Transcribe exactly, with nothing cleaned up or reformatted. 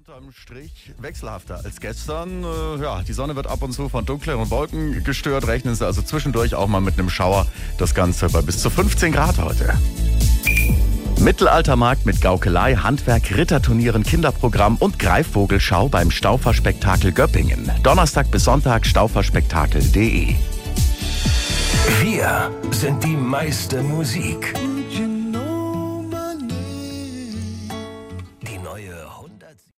Unterm Strich wechselhafter als gestern. Äh, ja, die Sonne wird ab und zu von dunkleren Wolken gestört. Rechnen Sie also zwischendurch auch mal mit einem Schauer. Das Ganze bei bis zu fünfzehn Grad heute. Mittelaltermarkt mit Gaukelei, Handwerk, Ritterturnieren, Kinderprogramm und Greifvogelschau beim Stauferspektakel Göppingen. Donnerstag bis Sonntag stauferspektakel punkt de. Wir sind die meiste Musik.